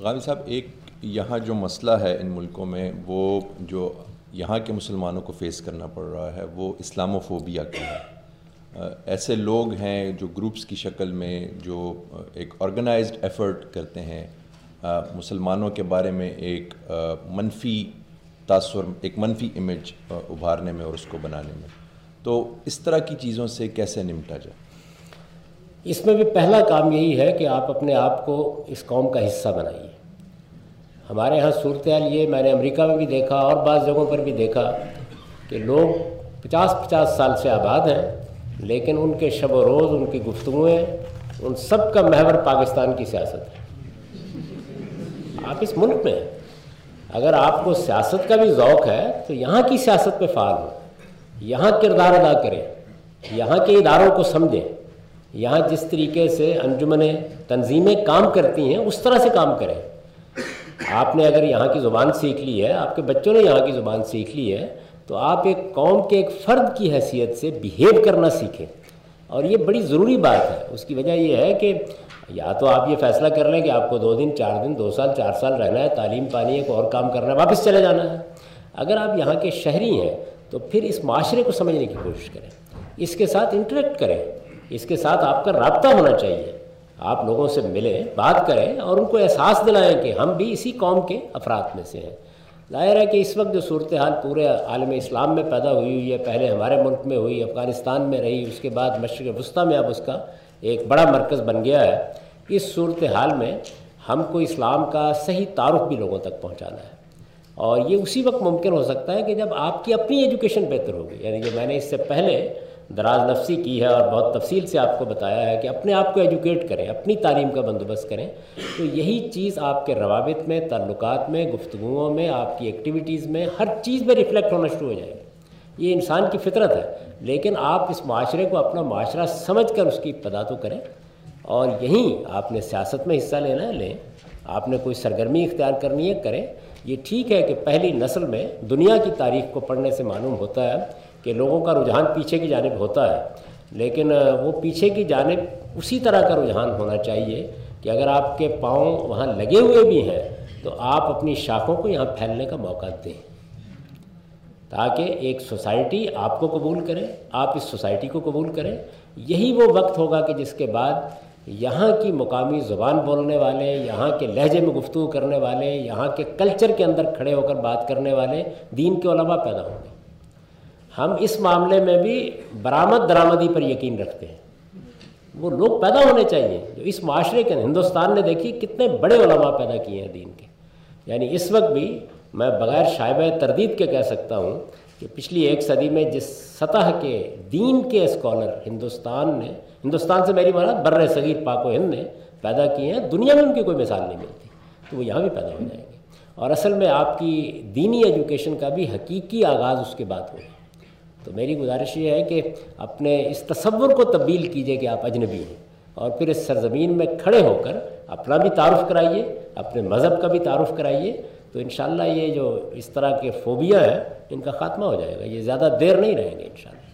غازی صاحب، ایک یہاں جو مسئلہ ہے ان ملکوں میں، وہ جو یہاں کے مسلمانوں کو فیس کرنا پڑ رہا ہے وہ اسلاموفوبیا کا ہے۔ ایسے لوگ ہیں جو گروپس کی شکل میں جو ایک آرگنائزڈ ایفرٹ کرتے ہیں مسلمانوں کے بارے میں ایک منفی تاثر، ایک منفی امیج ابھارنے میں اور اس کو بنانے میں، تو اس طرح کی چیزوں سے کیسے نمٹا جائے؟ اس میں بھی پہلا کام یہی ہے کہ آپ اپنے آپ کو اس قوم کا حصہ بنائیے۔ ہمارے ہاں صورتحال یہ میں نے امریکہ میں بھی دیکھا اور بعض جگہوں پر بھی دیکھا کہ لوگ 50 سال سے آباد ہیں، لیکن ان کے شب و روز، ان کی گفتگویں، ان سب کا محور پاکستان کی سیاست ہے۔ آپ اس ملک میں اگر آپ کو سیاست کا بھی ذوق ہے تو یہاں کی سیاست پہ فعال ہو، یہاں کردار ادا کریں، یہاں کے اداروں کو سمجھیں، یہاں جس طریقے سے انجمنیں، تنظیمیں کام کرتی ہیں اس طرح سے کام کریں۔ آپ نے اگر یہاں کی زبان سیکھ لی ہے، آپ کے بچوں نے یہاں کی زبان سیکھ لی ہے، تو آپ ایک قوم کے ایک فرد کی حیثیت سے بیہیو کرنا سیکھیں، اور یہ بڑی ضروری بات ہے۔ اس کی وجہ یہ ہے کہ یا تو آپ یہ فیصلہ کر لیں کہ آپ کو 2 دن 4 دن 2 سال 4 سال رہنا ہے، تعلیم پانی ہے، کوئی اور کام کرنا ہے، واپس چلے جانا ہے۔ اگر آپ یہاں کے شہری ہیں تو پھر اس معاشرے کو سمجھنے کی کوشش کریں، اس کے ساتھ انٹریکٹ کریں، اس کے ساتھ آپ کا رابطہ ہونا چاہیے۔ آپ لوگوں سے ملیں، بات کریں اور ان کو احساس دلائیں کہ ہم بھی اسی قوم کے افراد میں سے ہیں۔ ظاہر ہے کہ اس وقت جو صورتحال پورے عالم اسلام میں پیدا ہوئی ہے، پہلے ہمارے ملک میں ہوئی، افغانستان میں رہی، اس کے بعد مشرق وسطیٰ میں اب اس کا ایک بڑا مرکز بن گیا ہے۔ اس صورتحال میں ہم کو اسلام کا صحیح تعارف بھی لوگوں تک پہنچانا ہے، اور یہ اسی وقت ممکن ہو سکتا ہے کہ جب آپ کی اپنی ایجوکیشن بہتر ہوگی۔ یعنی کہ میں نے اس سے پہلے دراز نفسی کی ہے اور بہت تفصیل سے آپ کو بتایا ہے کہ اپنے آپ کو ایجوکیٹ کریں، اپنی تعلیم کا بندوبست کریں، تو یہی چیز آپ کے روابط میں، تعلقات میں، گفتگوؤں میں، آپ کی ایکٹیویٹیز میں، ہر چیز میں ریفلیکٹ ہونا شروع ہو جائے گی۔ یہ انسان کی فطرت ہے، لیکن آپ اس معاشرے کو اپنا معاشرہ سمجھ کر اس کی ابتدا تو کریں، اور یہیں آپ نے سیاست میں حصہ لینا ہے لیں، آپ نے کوئی سرگرمی اختیار کرنی ہے کریں۔ یہ ٹھیک ہے کہ پہلی نسل میں دنیا کی تاریخ کو پڑھنے سے معلوم ہوتا ہے کہ لوگوں کا رجحان پیچھے کی جانب ہوتا ہے، لیکن وہ پیچھے کی جانب اسی طرح کا رجحان ہونا چاہیے کہ اگر آپ کے پاؤں وہاں لگے ہوئے بھی ہیں تو آپ اپنی شاخوں کو یہاں پھیلنے کا موقع دیں، تاکہ ایک سوسائٹی آپ کو قبول کرے، آپ اس سوسائٹی کو قبول کریں۔ یہی وہ وقت ہوگا کہ جس کے بعد یہاں کی مقامی زبان بولنے والے، یہاں کے لہجے میں گفتگو کرنے والے، یہاں کے کلچر کے اندر کھڑے ہو کر بات کرنے والے دین کے علماء پیدا ہوں گے۔ ہم اس معاملے میں بھی برآمد درآمدی پر یقین رکھتے ہیں، وہ لوگ پیدا ہونے چاہیے جو اس معاشرے کے ہندوستان نے دیکھی کتنے بڑے علماء پیدا کیے ہیں دین کے۔ یعنی اس وقت بھی میں بغیر شائبہ تردید کے کہہ سکتا ہوں کہ پچھلی 1 صدی میں جس سطح کے دین کے اسکالر ہندوستان سے میری مراد بر صغیر پاک و ہند نے پیدا کیے ہیں، دنیا میں ان کی کوئی مثال نہیں ملتی، تو وہ یہاں بھی پیدا ہو جائیں گے۔ اور اصل میں آپ کی دینی ایجوکیشن کا بھی حقیقی آغاز اس کے بعد ہوگا۔ تو میری گزارش یہ ہے کہ اپنے اس تصور کو تبدیل کیجئے کہ آپ اجنبی ہیں، اور پھر اس سرزمین میں کھڑے ہو کر اپنا بھی تعارف کرائیے، اپنے مذہب کا بھی تعارف کرائیے، تو انشاءاللہ یہ جو اس طرح کے فوبیا ہے ان کا خاتمہ ہو جائے گا۔ یہ زیادہ دیر نہیں رہیں گے انشاءاللہ۔